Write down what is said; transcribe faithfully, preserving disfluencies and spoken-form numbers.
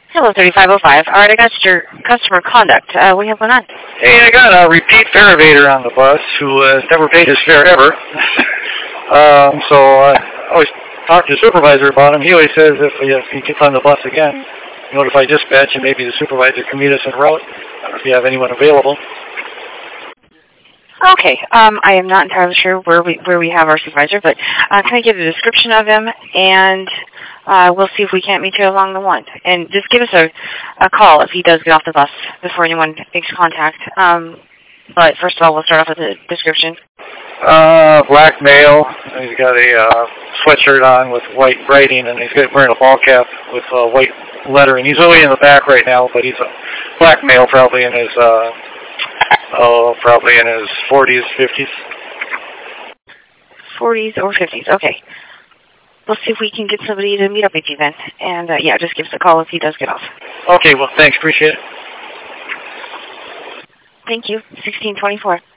Hello, thirty-five oh five. All right, I got your customer conduct. Uh, what do you have going on? Hey, I got a repeat fare evador on the bus who has never paid his fare ever. um, so uh, I always talk to the supervisor about him. He always says if he, if he gets on the bus again, notify dispatch and maybe the supervisor can meet us en route if you have anyone available. Okay, um, I am not entirely sure where we where we have our supervisor, but uh, can I get a description of him, and uh, we'll see if we can't meet you along the one. And just give us a, a call if he does get off the bus before anyone makes contact. Um, but first of all, we'll start off with a description. Uh, black male. He's got a uh, sweatshirt on with white writing, and he's got, wearing a ball cap with uh, white lettering. He's only in the back right now, but he's a black male, probably in his uh, oh, probably in his forties, fifties. Forties or fifties. Okay. We'll see if we can get somebody to meet up with you then. And uh, yeah, just give us a call if he does get off. Okay. Well, thanks. Appreciate it. Thank you. sixteen twenty-four.